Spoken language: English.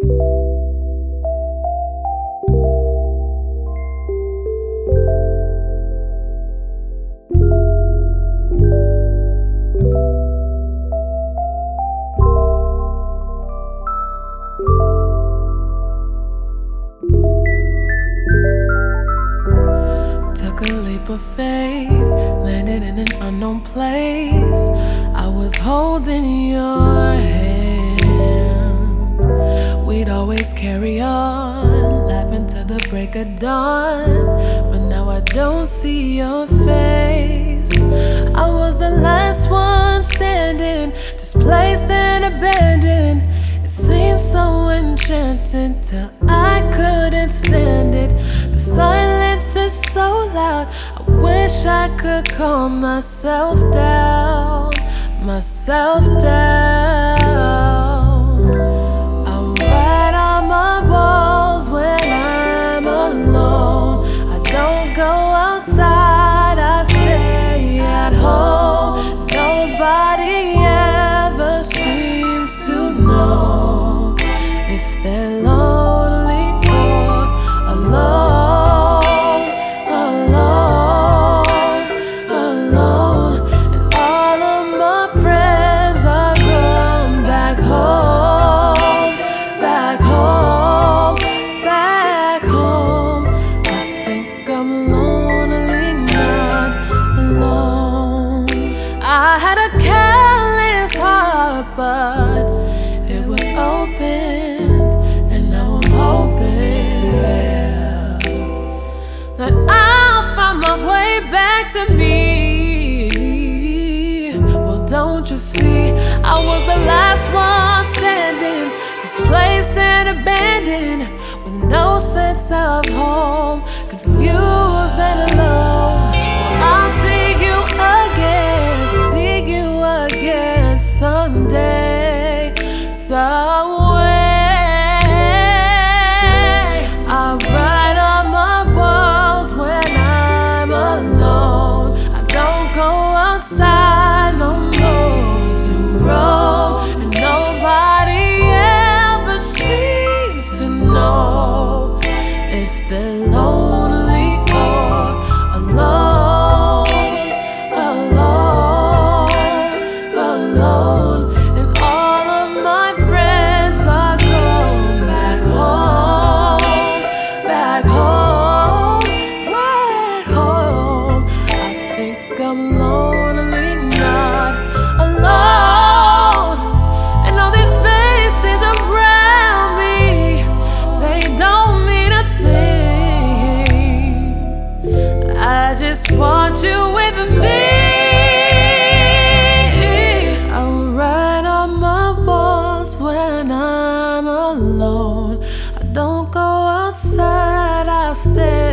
Took a leap of faith, landed in an unknown place. I was holding your hand. We'd always carry on, laughing till the break of dawn. But now I don't see your face. I was the last one standing, displaced and abandoned. It seemed so enchanting till I couldn't stand it. The silence is so loud, I wish I could calm myself down, myself down. I write on my walls when I'm alone. I don't go outside, I stay at home. Nobody ever seems to know if they're lonely or alone, alone, alone. And all of my friends are gone back home, back home, back home. I think I'm lonely, not alone. I had a careless heart, but it was opened, and now I'm hoping, yeah, that I'll find my way back to me. Well, don't you see, I was the last one standing, displaced and abandoned, with no sense of home, confused and alone. Well, I'll see you again someday, someway. I write on my walls when I'm alone. I don't go outside no more to roam, and nobody ever seems to know if they're lonely or alone, alone, alone. And all of my friends are gone back home, back home, back home. I think I'm lonely, not alone. And all these faces around me, they don't mean a thing. I just want you with me. I'll write on my walls when I'm alone. I don't go outside, I stay